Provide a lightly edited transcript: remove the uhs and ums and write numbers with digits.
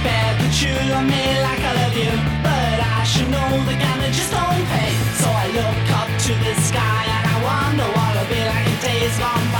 bad that you love me like I love you, but I should know the gamma just don't pay. So I look up to the sky and I wonder what it'll be like in days gone by.